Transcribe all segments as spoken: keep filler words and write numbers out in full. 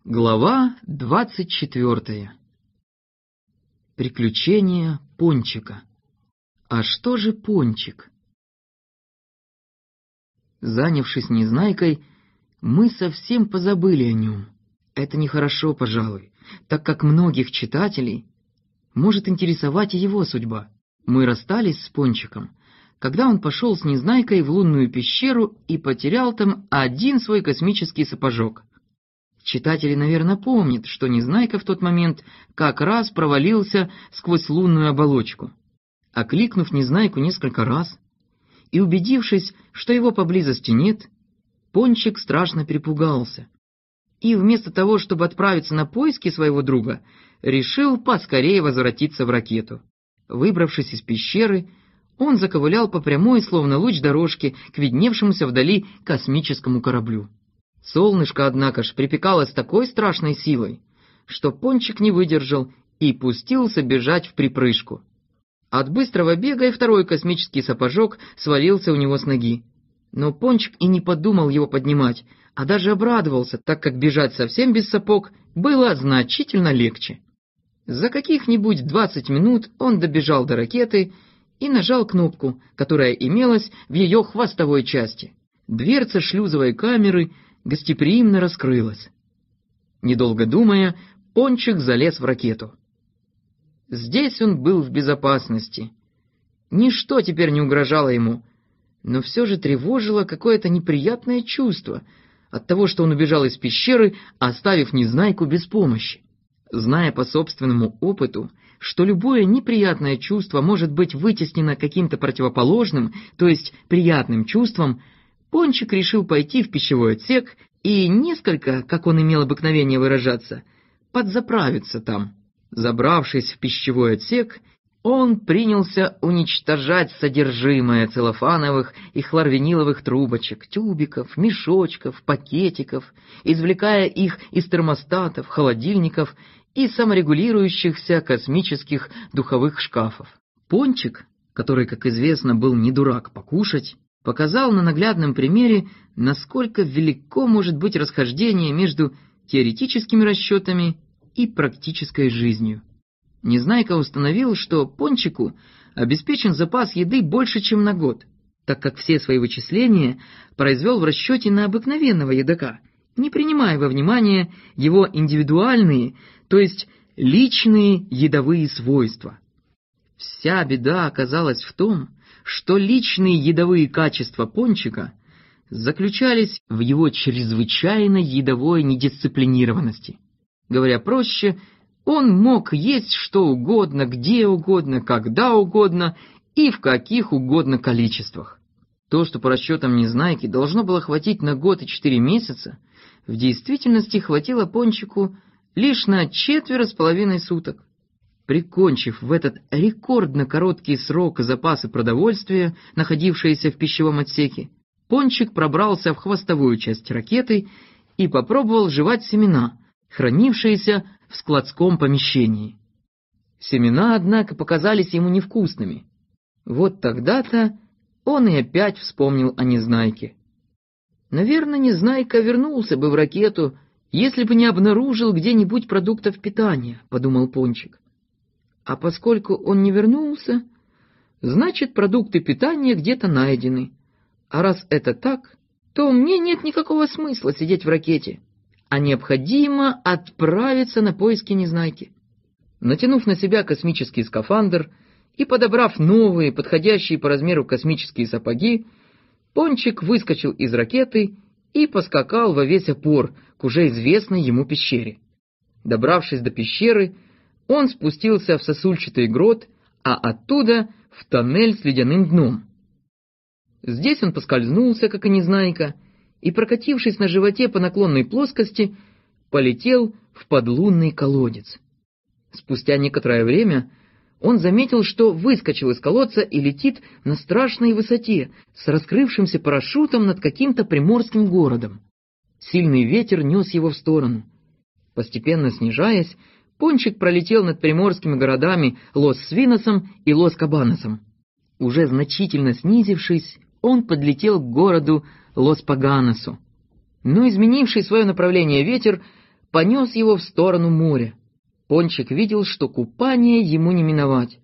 Глава двадцать четвертая. Приключения Пончика. А что же Пончик? Занявшись Незнайкой, мы совсем позабыли о нем. Это нехорошо, пожалуй, так как многих читателей может интересовать и его судьба. Мы расстались с Пончиком, когда он пошел с Незнайкой в лунную пещеру и потерял там один свой космический сапожок. Читатели, наверное, помнят, что Незнайка в тот момент как раз провалился сквозь лунную оболочку. Окликнув Незнайку несколько раз и убедившись, что его поблизости нет, Пончик страшно перепугался и вместо того, чтобы отправиться на поиски своего друга, решил поскорее возвратиться в ракету. Выбравшись из пещеры, он заковылял по прямой, словно луч дорожки, к видневшемуся вдали космическому кораблю. Солнышко, однако ж, припекало с такой страшной силой, что Пончик не выдержал и пустился бежать вприпрыжку. От быстрого бега и второй космический сапожок свалился у него с ноги. Но Пончик и не подумал его поднимать, а даже обрадовался, так как бежать совсем без сапог было значительно легче. За каких-нибудь двадцать минут он добежал до ракеты и нажал кнопку, которая имелась в ее хвостовой части. Дверца шлюзовой камеры гостеприимно раскрылась. Недолго думая, Пончик залез в ракету. Здесь он был в безопасности. Ничто теперь не угрожало ему, но все же тревожило какое-то неприятное чувство от того, что он убежал из пещеры, оставив Незнайку без помощи. Зная по собственному опыту, что любое неприятное чувство может быть вытеснено каким-то противоположным, то есть приятным чувством, Пончик решил пойти в пищевой отсек и несколько, как он имел обыкновение выражаться, подзаправиться там. Забравшись в пищевой отсек, он принялся уничтожать содержимое целлофановых и хлорвиниловых трубочек, тюбиков, мешочков, пакетиков, извлекая их из термостатов, холодильников и саморегулирующихся космических духовых шкафов. Пончик, который, как известно, был не дурак покушать, показал на наглядном примере, насколько велико может быть расхождение между теоретическими расчетами и практической жизнью. Незнайка установил, что Пончику обеспечен запас еды больше, чем на год, так как все свои вычисления произвел в расчете на обыкновенного едока, не принимая во внимание его индивидуальные, то есть личные едовые свойства. Вся беда оказалась в том, что личные едовые качества Пончика заключались в его чрезвычайной едовой недисциплинированности. Говоря проще, он мог есть что угодно, где угодно, когда угодно и в каких угодно количествах. То, что по расчетам Незнайки должно было хватить на год и четыре месяца, в действительности хватило Пончику лишь на четверо с половиной суток. Прикончив в этот рекордно короткий срок запасы продовольствия, находившиеся в пищевом отсеке, Пончик пробрался в хвостовую часть ракеты и попробовал жевать семена, хранившиеся в складском помещении. Семена, однако, показались ему невкусными. Вот тогда-то он и опять вспомнил о Незнайке. Наверное, Незнайка вернулся бы в ракету, если бы не обнаружил где-нибудь продуктов питания, подумал Пончик. А поскольку он не вернулся, значит, продукты питания где-то найдены. А раз это так, то мне нет никакого смысла сидеть в ракете, а необходимо отправиться на поиски Незнайки. Натянув на себя космический скафандр и подобрав новые, подходящие по размеру космические сапоги, Пончик выскочил из ракеты и поскакал во весь опор к уже известной ему пещере. Добравшись до пещеры, он спустился в сосульчатый грот, а оттуда в тоннель с ледяным дном. Здесь он поскользнулся, как и Незнайка, и, прокатившись на животе по наклонной плоскости, полетел в подлунный колодец. Спустя некоторое время он заметил, что выскочил из колодца и летит на страшной высоте с раскрывшимся парашютом над каким-то приморским городом. Сильный ветер нес его в сторону. Постепенно снижаясь, Пончик пролетел над приморскими городами Лос-Свиносом и Лос-Кабаносом. Уже значительно снизившись, он подлетел к городу Лос-Паганосу. Но изменивший свое направление ветер понес его в сторону моря. Пончик видел, что купание ему не миновать.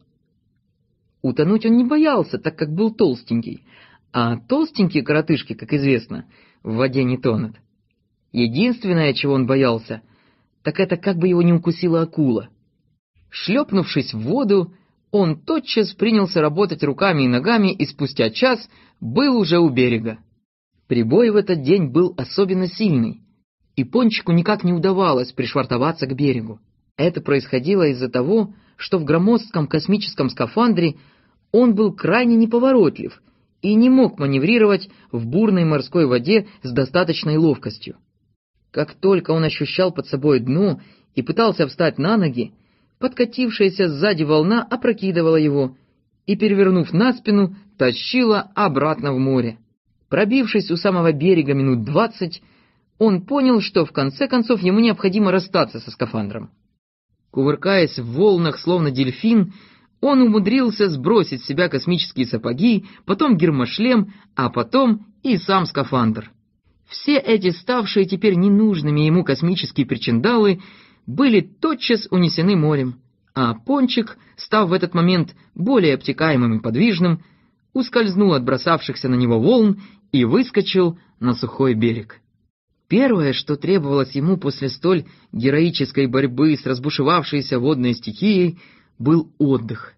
Утонуть он не боялся, так как был толстенький, а толстенькие коротышки, как известно, в воде не тонут. Единственное, чего он боялся, так это как бы его не укусила акула. Шлепнувшись в воду, он тотчас принялся работать руками и ногами, и спустя час был уже у берега. Прибой в этот день был особенно сильный, и Пончику никак не удавалось пришвартоваться к берегу. Это происходило из-за того, что в громоздком космическом скафандре он был крайне неповоротлив и не мог маневрировать в бурной морской воде с достаточной ловкостью. Как только он ощущал под собой дно и пытался встать на ноги, подкатившаяся сзади волна опрокидывала его и, перевернув на спину, тащила обратно в море. Пробившись у самого берега минут двадцать, он понял, что в конце концов ему необходимо расстаться со скафандром. Кувыркаясь в волнах, словно дельфин, он умудрился сбросить с себя космические сапоги, потом гермошлем, а потом и сам скафандр. Все эти ставшие теперь ненужными ему космические причиндалы были тотчас унесены морем, а Пончик, став в этот момент более обтекаемым и подвижным, ускользнул от бросавшихся на него волн и выскочил на сухой берег. Первое, что требовалось ему после столь героической борьбы с разбушевавшейся водной стихией, был отдых.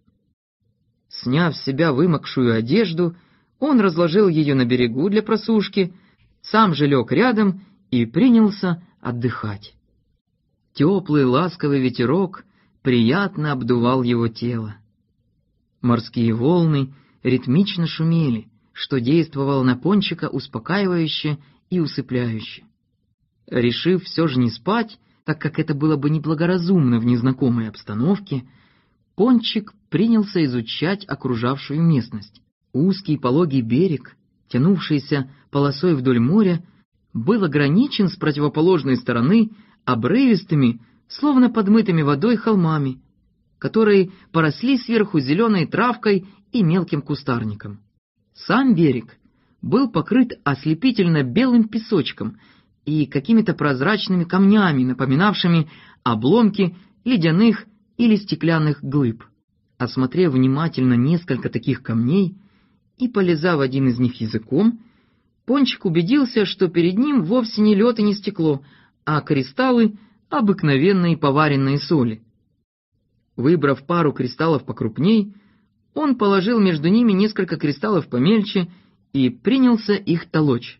Сняв с себя вымокшую одежду, он разложил ее на берегу для просушки, сам же лег рядом и принялся отдыхать. Теплый ласковый ветерок приятно обдувал его тело. Морские волны ритмично шумели, что действовало на Пончика успокаивающе и усыпляюще. Решив все же не спать, так как это было бы неблагоразумно в незнакомой обстановке, Пончик принялся изучать окружавшую местность. Узкий пологий берег, тянувшийся полосой вдоль моря, был ограничен с противоположной стороны обрывистыми, словно подмытыми водой холмами, которые поросли сверху зеленой травкой и мелким кустарником. Сам берег был покрыт ослепительно белым песочком и какими-то прозрачными камнями, напоминавшими обломки ледяных или стеклянных глыб. Осмотрев внимательно несколько таких камней и полизав один из них языком, Пончик убедился, что перед ним вовсе не лед и не стекло, а кристаллы обыкновенной поваренной соли. Выбрав пару кристаллов покрупней, он положил между ними несколько кристаллов помельче и принялся их толочь.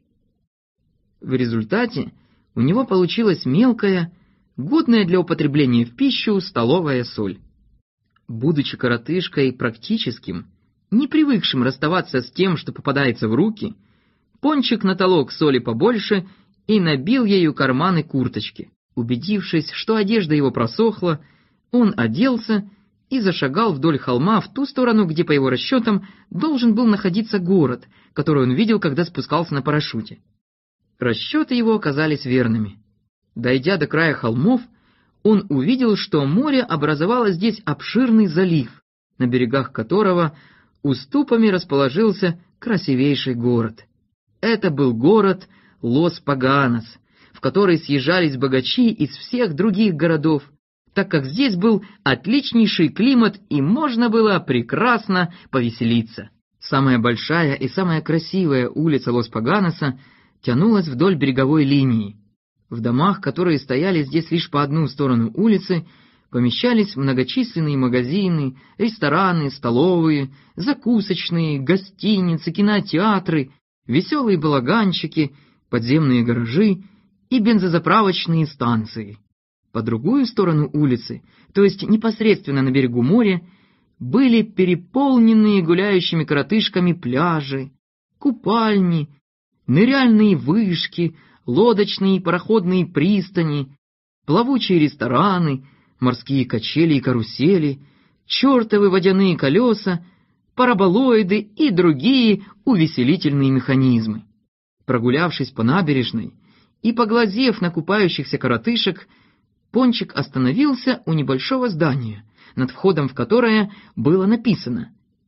В результате у него получилась мелкая, годная для употребления в пищу столовая соль. Будучи коротышкой практическим, не привыкшим расставаться с тем, что попадается в руки, Пончик натолок соли побольше и набил ею карманы курточки. Убедившись, что одежда его просохла, он оделся и зашагал вдоль холма в ту сторону, где, по его расчетам, должен был находиться город, который он видел, когда спускался на парашюте. Расчеты его оказались верными. Дойдя до края холмов, он увидел, что море образовало здесь обширный залив, на берегах которого уступами расположился красивейший город. Это был город Лос-Паганос, в который съезжались богачи из всех других городов, так как здесь был отличнейший климат и можно было прекрасно повеселиться. Самая большая и самая красивая улица Лос-Паганоса тянулась вдоль береговой линии. В домах, которые стояли здесь лишь по одну сторону улицы, помещались многочисленные магазины, рестораны, столовые, закусочные, гостиницы, кинотеатры, веселые балаганчики, подземные гаражи и бензозаправочные станции. По другую сторону улицы, то есть непосредственно на берегу моря, были переполненные гуляющими коротышками пляжи, купальни, ныряльные вышки, лодочные и пароходные пристани, плавучие рестораны, морские качели и карусели, чертовы водяные колеса, параболоиды и другие увеселительные механизмы. Прогулявшись по набережной и поглазев на купающихся коротышек, Пончик остановился у небольшого здания, над входом в которое было написано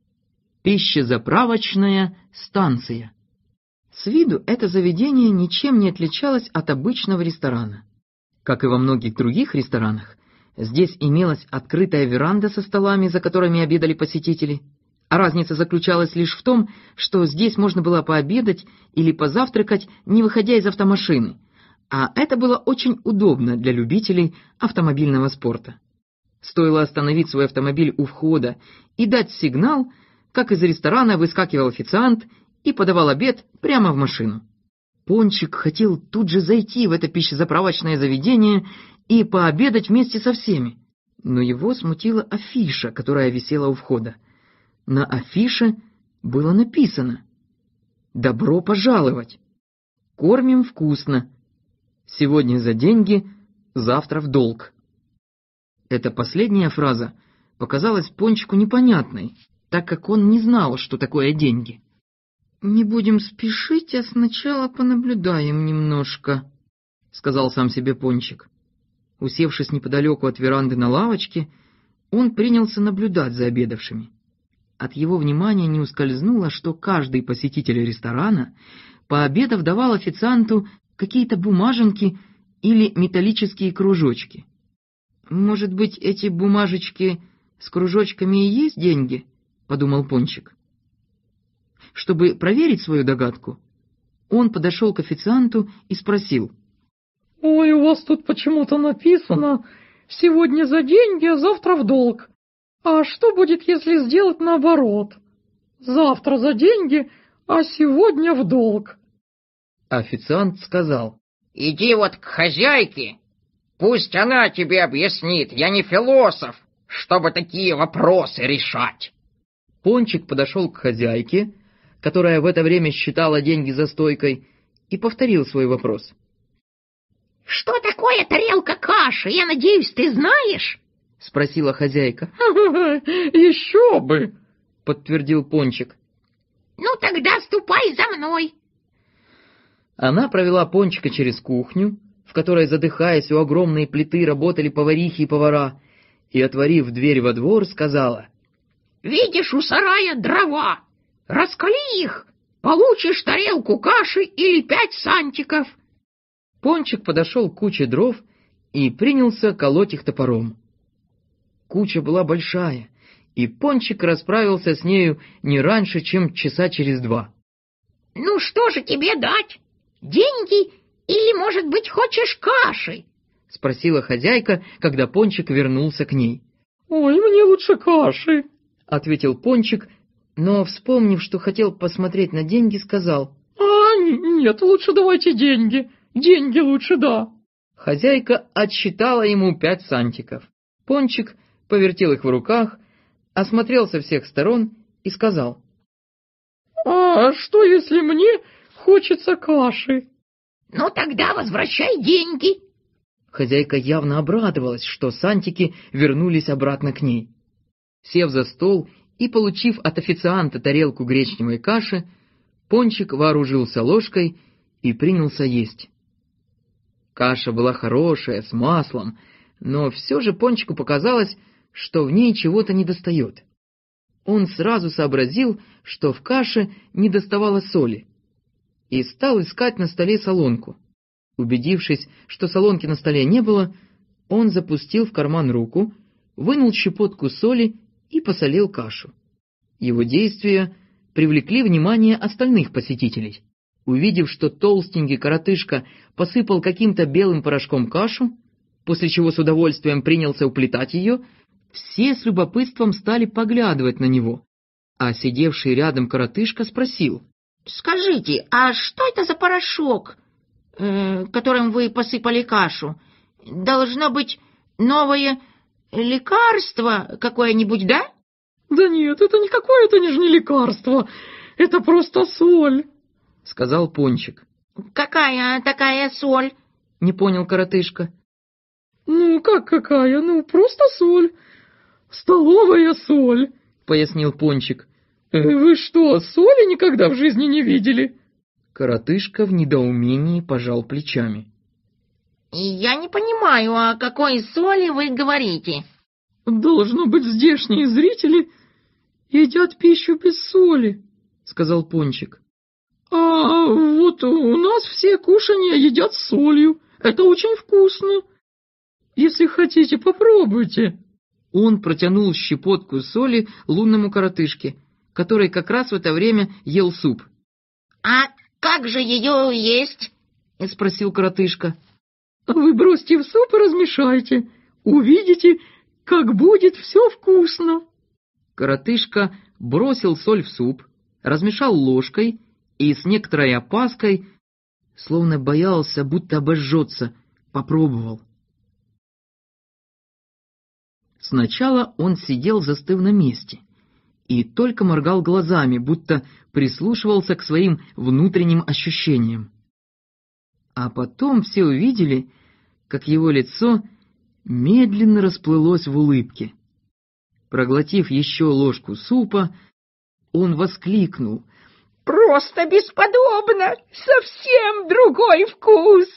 «Пищезаправочная станция». С виду это заведение ничем не отличалось от обычного ресторана. Как и во многих других ресторанах, здесь имелась открытая веранда со столами, за которыми обедали посетители. А разница заключалась лишь в том, что здесь можно было пообедать или позавтракать, не выходя из автомашины. А это было очень удобно для любителей автомобильного спорта. Стоило остановить свой автомобиль у входа и дать сигнал, как из ресторана выскакивал официант и подавал обед прямо в машину. Пончик хотел тут же зайти в это пищезаправочное заведение и пообедать вместе со всеми, но его смутила афиша, которая висела у входа. На афише было написано: «Добро пожаловать! Кормим вкусно! Сегодня за деньги, завтра в долг». Эта последняя фраза показалась Пончику непонятной, так как он не знал, что такое деньги. «Не будем спешить, а сначала понаблюдаем немножко», — сказал сам себе Пончик. Усевшись неподалеку от веранды на лавочке, он принялся наблюдать за обедавшими. От его внимания не ускользнуло, что каждый посетитель ресторана, пообедав, давал официанту какие-то бумаженки или металлические кружочки. «Может быть, эти бумажечки с кружочками и есть деньги?» — подумал Пончик. Чтобы проверить свою догадку, он подошел к официанту и спросил: «Ой, у вас тут почему-то написано «сегодня за деньги, а завтра в долг». А что будет, если сделать наоборот? Завтра за деньги, а сегодня в долг?» Официант сказал: «Иди вот к хозяйке, пусть она тебе объяснит, я не философ, чтобы такие вопросы решать». Пончик подошел к хозяйке, которая в это время считала деньги за стойкой, и повторил свой вопрос. «Что такое тарелка каши, я надеюсь, ты знаешь?» — спросила хозяйка. «Еще бы!» — подтвердил Пончик. «Ну тогда ступай за мной». Она провела Пончика через кухню, в которой, задыхаясь, у огромной плиты работали поварихи и повара, и, отворив дверь во двор, сказала: «Видишь у сарая дрова? Раскали их, получишь тарелку каши или пять сантиков». Пончик подошел к куче дров и принялся колоть их топором. Куча была большая, и Пончик расправился с нею не раньше, чем часа через два. «Ну что же тебе дать? Деньги или, может быть, хочешь каши?» — спросила хозяйка, когда Пончик вернулся к ней. «Ой, мне лучше каши», — ответил Пончик, но, вспомнив, что хотел посмотреть на деньги, сказал: «А, нет, лучше давайте деньги. Деньги лучше, да». Хозяйка отсчитала ему пять сантиков. Пончик повертел их в руках, осмотрел со всех сторон и сказал: «А что, если мне хочется каши?» «Ну тогда возвращай деньги». Хозяйка явно обрадовалась, что сантики вернулись обратно к ней. Сев за стол и получив от официанта тарелку гречневой каши, Пончик вооружился ложкой и принялся есть. Каша была хорошая, с маслом, но все же Пончику показалось, что в ней чего-то недостает. Он сразу сообразил, что в каше недоставало соли, и стал искать на столе солонку. Убедившись, что солонки на столе не было, он запустил в карман руку, вынул щепотку соли и посолил кашу. Его действия привлекли внимание остальных посетителей. Увидев, что толстенький коротышка посыпал каким-то белым порошком кашу, после чего с удовольствием принялся уплетать ее, все с любопытством стали поглядывать на него, а сидевший рядом коротышка спросил: «Скажите, а что это за порошок, э, которым вы посыпали кашу? Должно быть новое лекарство какое-нибудь, да?» «Да нет, это никакое, это не же не лекарство, это просто соль», — сказал Пончик. «Какая такая соль?» — не понял коротышка. «Ну, как какая? Ну, просто соль. Столовая соль», — пояснил Пончик. Э, «Вы что, соли никогда в жизни не видели?» Коротышка в недоумении пожал плечами. «Я не понимаю, о какой соли вы говорите?» «Должно быть, здешние зрители едят пищу без соли», — сказал Пончик. «А вот у нас все кушанья едят с солью. Это очень вкусно. Если хотите, попробуйте». Он протянул щепотку соли лунному коротышке, который как раз в это время ел суп. «А как же ее есть?» — спросил коротышка. «Вы бросьте в суп и размешайте. Увидите, как будет все вкусно». Коротышка бросил соль в суп, размешал ложкой и с некоторой опаской, словно боялся, будто обожжется, попробовал. Сначала он сидел, застыв на месте, и только моргал глазами, будто прислушивался к своим внутренним ощущениям. А потом все увидели, как его лицо медленно расплылось в улыбке. Проглотив еще ложку супа, он воскликнул: «Просто бесподобно! Совсем другой вкус!»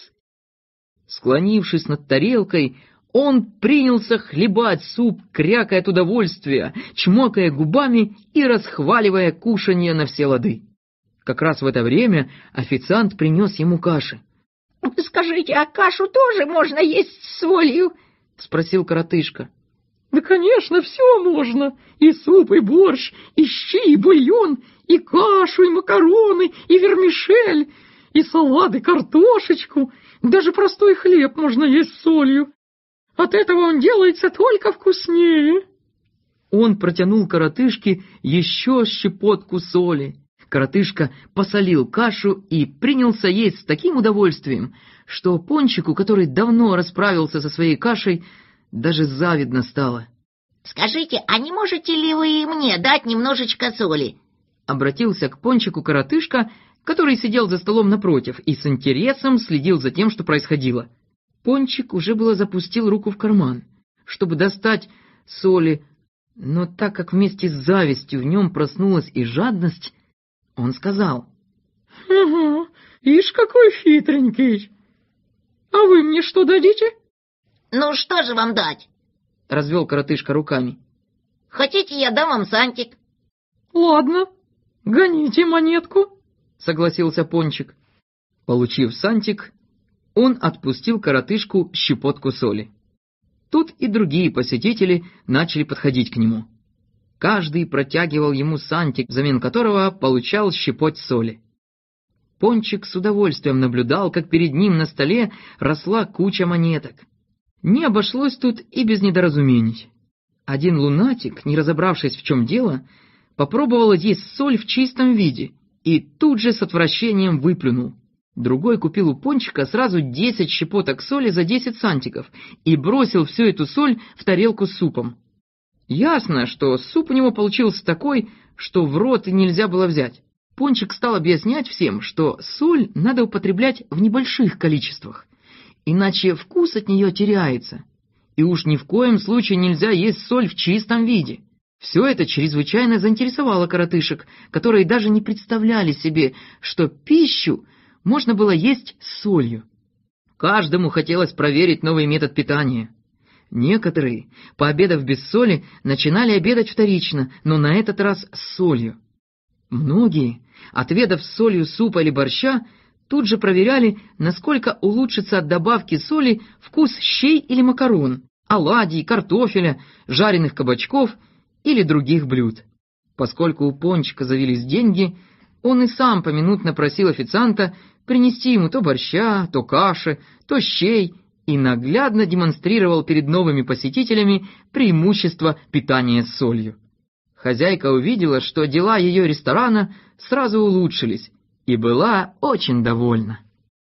Склонившись над тарелкой, он принялся хлебать суп, крякая от удовольствия, чмокая губами и расхваливая кушанье на все лады. Как раз в это время официант принес ему каши. «Скажите, а кашу тоже можно есть с солью?» — спросил коротышка. «Да, конечно, все можно. И суп, и борщ, и щи, и бульон, и кашу, и макароны, и вермишель, и салат, и картошечку. Даже простой хлеб можно есть с солью. От этого он делается только вкуснее». Он протянул коротышке еще щепотку соли. Коротышка посолил кашу и принялся есть с таким удовольствием, что Пончику, который давно расправился со своей кашей, даже завидно стало. «Скажите, а не можете ли вы мне дать немножечко соли?» Обратился к Пончику коротышка, который сидел за столом напротив и с интересом следил за тем, что происходило. Пончик уже было запустил руку в карман, чтобы достать соли, но так как вместе с завистью в нем проснулась и жадность, он сказал: «Ага, ишь какой хитренький. А вы мне что дадите?» «Ну что же вам дать?» — развел коротышка руками. «Хотите, я дам вам сантик?» «Ладно, гоните монетку», — согласился Пончик. Получив сантик, он отпустил коротышку щепотку соли. Тут и другие посетители начали подходить к нему. Каждый протягивал ему сантик, взамен которого получал щепоть соли. Пончик с удовольствием наблюдал, как перед ним на столе росла куча монеток. Не обошлось тут и без недоразумений. Один лунатик, не разобравшись, в чем дело, попробовал есть соль в чистом виде и тут же с отвращением выплюнул. Другой купил у Пончика сразу десять щепоток соли за десять сантиков и бросил всю эту соль в тарелку с супом. Ясно, что суп у него получился такой, что в рот и нельзя было взять. Пончик стал объяснять всем, что соль надо употреблять в небольших количествах, иначе вкус от нее теряется, и уж ни в коем случае нельзя есть соль в чистом виде. Все это чрезвычайно заинтересовало коротышек, которые даже не представляли себе, что пищу можно было есть с солью. Каждому хотелось проверить новый метод питания. Некоторые, пообедав без соли, начинали обедать вторично, но на этот раз с солью. Многие, отведав с солью супа или борща, тут же проверяли, насколько улучшится от добавки соли вкус щей или макарон, оладий, картофеля, жареных кабачков или других блюд. Поскольку у Пончика завелись деньги, он и сам поминутно просил официанта принести ему то борща, то каши, то щей, и наглядно демонстрировал перед новыми посетителями преимущество питания с солью. Хозяйка увидела, что дела ее ресторана сразу улучшились, и была очень довольна.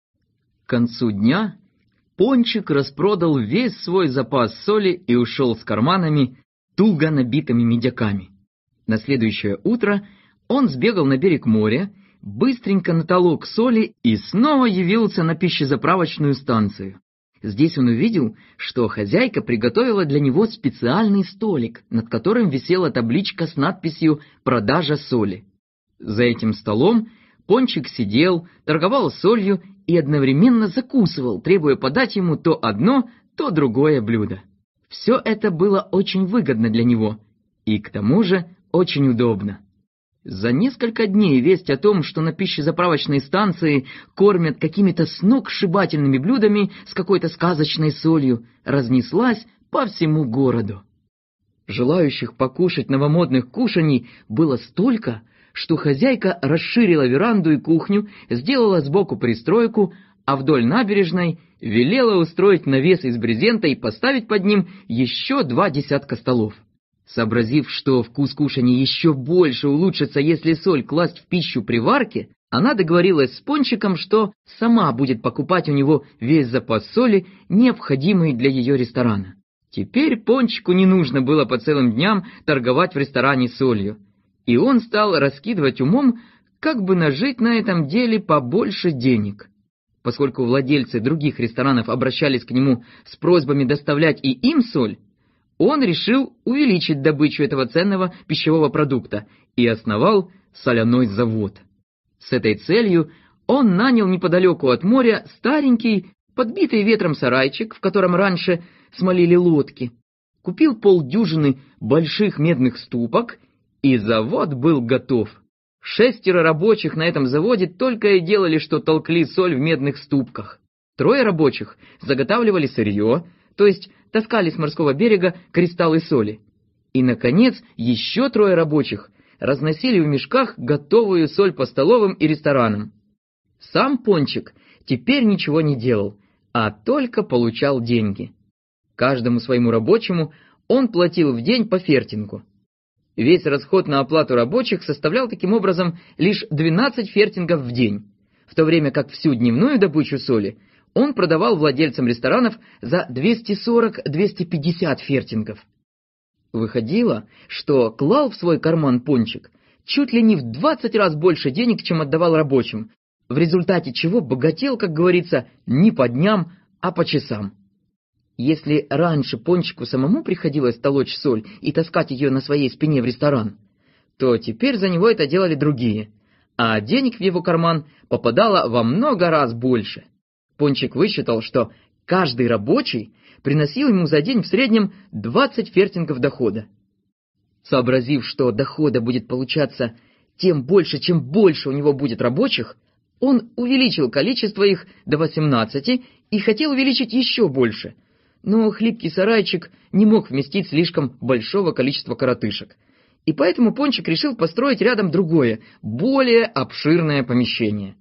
К концу дня Пончик распродал весь свой запас соли и ушел с карманами, туго набитыми медяками. На следующее утро он сбегал на берег моря, быстренько натолок соли и снова явился на пищезаправочную станцию. Здесь он увидел, что хозяйка приготовила для него специальный столик, над которым висела табличка с надписью «Продажа соли». За этим столом Пончик сидел, торговал солью и одновременно закусывал, требуя подать ему то одно, то другое блюдо. Все это было очень выгодно для него и, к тому же, очень удобно. За несколько дней весть о том, что на пищезаправочной станции кормят какими-то сногсшибательными блюдами с какой-то сказочной солью, разнеслась по всему городу. Желающих покушать новомодных кушаний было столько, что хозяйка расширила веранду и кухню, сделала сбоку пристройку, а вдоль набережной велела устроить навес из брезента и поставить под ним еще два десятка столов. Сообразив, что вкус кушаний еще больше улучшится, если соль класть в пищу при варке, она договорилась с Пончиком, что сама будет покупать у него весь запас соли, необходимый для ее ресторана. Теперь Пончику не нужно было по целым дням торговать в ресторане солью, и он стал раскидывать умом, как бы нажить на этом деле побольше денег. Поскольку владельцы других ресторанов обращались к нему с просьбами доставлять и им соль, он решил увеличить добычу этого ценного пищевого продукта и основал соляной завод. С этой целью он нанял неподалеку от моря старенький, подбитый ветром сарайчик, в котором раньше смолили лодки, купил полдюжины больших медных ступок, и завод был готов. Шестеро рабочих на этом заводе только и делали, что толкли соль в медных ступках. Трое рабочих заготавливали сырье, то есть таскали с морского берега кристаллы соли. И, наконец, еще трое рабочих разносили в мешках готовую соль по столовым и ресторанам. Сам Пончик теперь ничего не делал, а только получал деньги. Каждому своему рабочему он платил в день по фертингу. Весь расход на оплату рабочих составлял таким образом лишь двенадцать фертингов в день, в то время как всю дневную добычу соли он продавал владельцам ресторанов за двести сорок - двести пятьдесят фертингов. Выходило, что клал в свой карман Пончик чуть ли не в двадцать раз больше денег, чем отдавал рабочим, в результате чего богател, как говорится, не по дням, а по часам. Если раньше Пончику самому приходилось толочь соль и таскать ее на своей спине в ресторан, то теперь за него это делали другие, а денег в его карман попадало во много раз больше. Пончик высчитал, что каждый рабочий приносил ему за день в среднем двадцать фертингов дохода. Сообразив, что дохода будет получаться тем больше, чем больше у него будет рабочих, он увеличил количество их до восемнадцати и хотел увеличить еще больше. Но хлипкий сарайчик не мог вместить слишком большого количества коротышек, и поэтому Пончик решил построить рядом другое, более обширное помещение.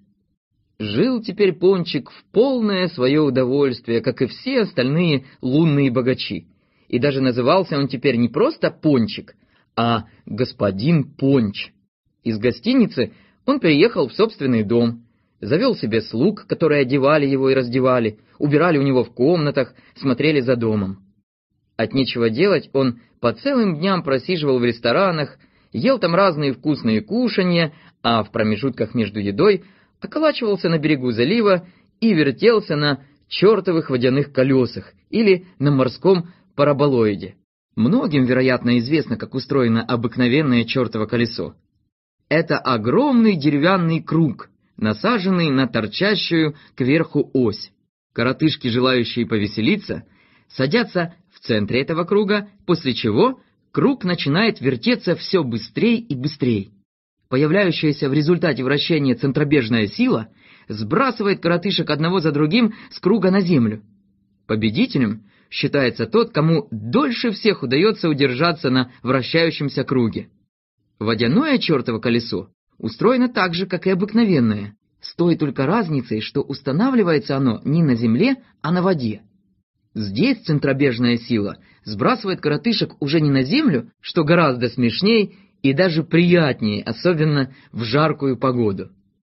Жил теперь Пончик в полное свое удовольствие, как и все остальные лунные богачи, и даже назывался он теперь не просто Пончик, а господин Понч. Из гостиницы он переехал в собственный дом, завел себе слуг, которые одевали его и раздевали, убирали у него в комнатах, смотрели за домом. От нечего делать он по целым дням просиживал в ресторанах, ел там разные вкусные кушанья, а в промежутках между едой околачивался на берегу залива и вертелся на чертовых водяных колесах или на морском параболоиде. Многим, вероятно, известно, как устроено обыкновенное чертово колесо. Это огромный деревянный круг, насаженный на торчащую кверху ось. Коротышки, желающие повеселиться, садятся в центре этого круга, после чего круг начинает вертеться все быстрее и быстрее. Появляющаяся в результате вращения центробежная сила сбрасывает коротышек одного за другим с круга на землю. Победителем считается тот, кому дольше всех удается удержаться на вращающемся круге. Водяное чертово колесо устроено так же, как и обыкновенное, с той только разницей, что устанавливается оно не на земле, а на воде. Здесь центробежная сила сбрасывает коротышек уже не на землю, что гораздо смешней и даже приятнее, особенно в жаркую погоду.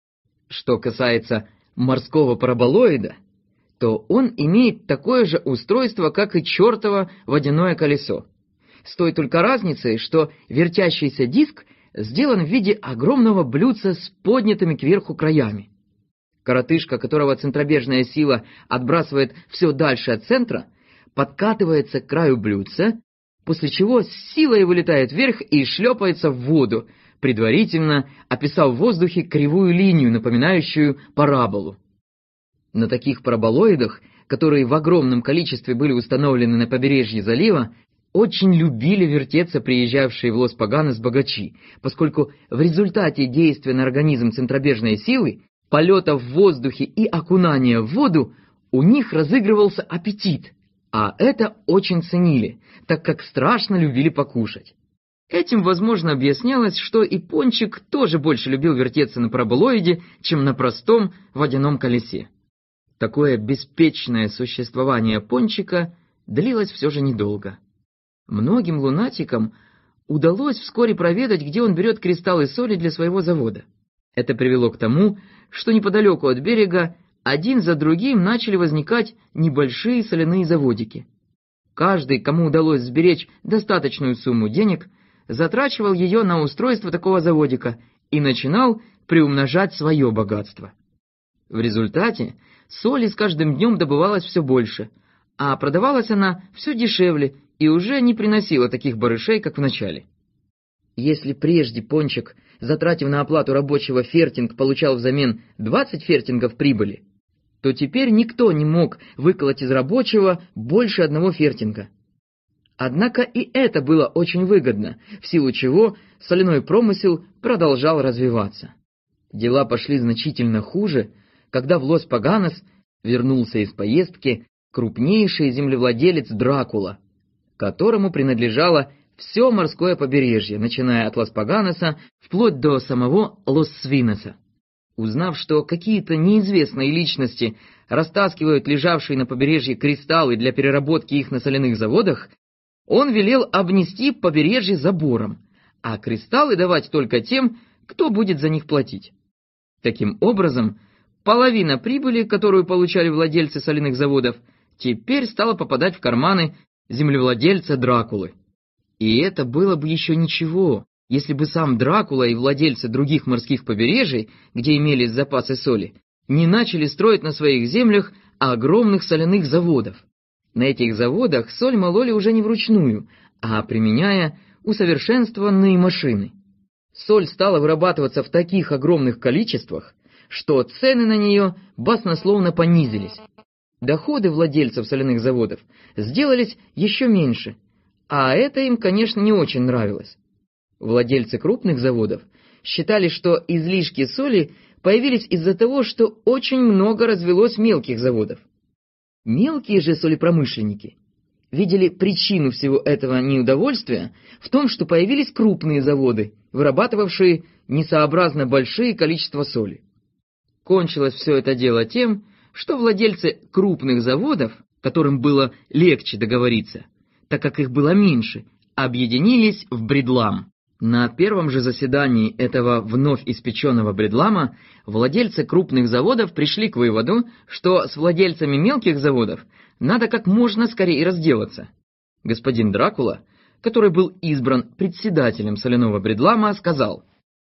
Что касается морского параболоида, то он имеет такое же устройство, как и чертово водяное колесо, с той только разницей, что вертящийся диск сделан в виде огромного блюдца с поднятыми кверху краями. Коротышка, которого центробежная сила отбрасывает все дальше от центра, подкатывается к краю блюдца, после чего с силой вылетает вверх и шлепается в воду, предварительно описав в воздухе кривую линию, напоминающую параболу. На таких параболоидах, которые в огромном количестве были установлены на побережье залива, очень любили вертеться приезжавшие в Лос-Паганос богачи, поскольку в результате действия на организм центробежной силы, полета в воздухе и окунания в воду у них разыгрывался аппетит, а это очень ценили, так как страшно любили покушать. Этим, возможно, объяснялось, что и Пончик тоже больше любил вертеться на параболоиде, чем на простом водяном колесе. Такое беспечное существование Пончика длилось все же недолго. Многим лунатикам удалось вскоре проведать, где он берет кристаллы соли для своего завода. Это привело к тому, что неподалеку от берега один за другим начали возникать небольшие соляные заводики. Каждый, кому удалось сберечь достаточную сумму денег, затрачивал ее на устройство такого заводика и начинал приумножать свое богатство. В результате соли с каждым днем добывалось все больше, а продавалась она все дешевле и уже не приносила таких барышей, как в начале. Если прежде Пончик, затратив на оплату рабочего фертинг, получал взамен двадцать фертингов прибыли, то теперь никто не мог выколоть из рабочего больше одного фертинга. Однако и это было очень выгодно, в силу чего соляной промысел продолжал развиваться. Дела пошли значительно хуже, когда в Лос-Паганос вернулся из поездки крупнейший землевладелец Дракула, которому принадлежало все морское побережье, начиная от Лос-Паганоса вплоть до самого Лос-Свиноса. Узнав, что какие-то неизвестные личности растаскивают лежавшие на побережье кристаллы для переработки их на соляных заводах, он велел обнести побережье забором, а кристаллы давать только тем, кто будет за них платить. Таким образом, половина прибыли, которую получали владельцы соляных заводов, теперь стала попадать в карманы землевладельца Дракулы. И это было бы еще ничего, если бы сам Дракула и владельцы других морских побережий, где имелись запасы соли, не начали строить на своих землях огромных соляных заводов. На этих заводах соль мололи уже не вручную, а применяя усовершенствованные машины. Соль стала вырабатываться в таких огромных количествах, что цены на нее баснословно понизились. Доходы владельцев соляных заводов сделались еще меньше, а это им, конечно, не очень нравилось. Владельцы крупных заводов считали, что излишки соли появились из-за того, что очень много развелось мелких заводов. Мелкие же солепромышленники видели причину всего этого неудовольствия в том, что появились крупные заводы, вырабатывавшие несообразно большие количества соли. Кончилось все это дело тем, что владельцы крупных заводов, которым было легче договориться, так как их было меньше, объединились в Бредлам. На первом же заседании этого вновь испеченного Бредлама владельцы крупных заводов пришли к выводу, что с владельцами мелких заводов надо как можно скорее разделаться. Господин Дракула, который был избран председателем соляного Бредлама, сказал: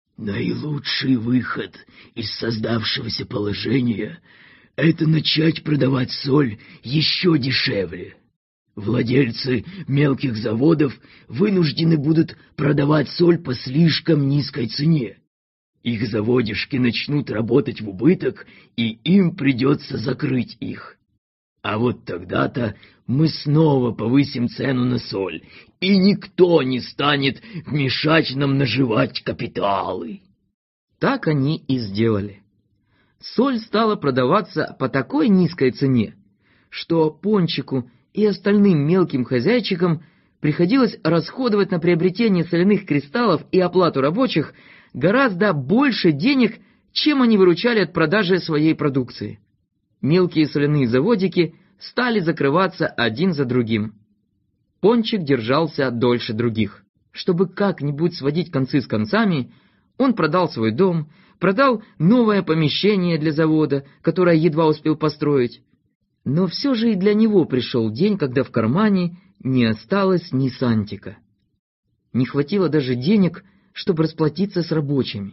«Наилучший выход из создавшегося положения — это начать продавать соль еще дешевле. Владельцы мелких заводов вынуждены будут продавать соль по слишком низкой цене. Их заводишки начнут работать в убыток, и им придется закрыть их. А вот тогда-то мы снова повысим цену на соль, и никто не станет мешать нам наживать капиталы». Так они и сделали. Соль стала продаваться по такой низкой цене, что Пончику и остальным мелким хозяйчикам приходилось расходовать на приобретение соляных кристаллов и оплату рабочих гораздо больше денег, чем они выручали от продажи своей продукции. Мелкие соляные заводики стали закрываться один за другим. Пончик держался дольше других. Чтобы как-нибудь сводить концы с концами, он продал свой дом, продал новое помещение для завода, которое едва успел построить. Но все же и для него пришел день, когда в кармане не осталось ни сантика. Не хватило даже денег, чтобы расплатиться с рабочими.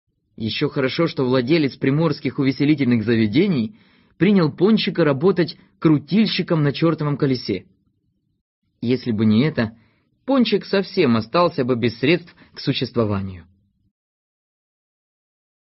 Еще хорошо, что владелец приморских увеселительных заведений принял Пончика работать крутильщиком на чертовом колесе. Если бы не это, Пончик совсем остался бы без средств к существованию.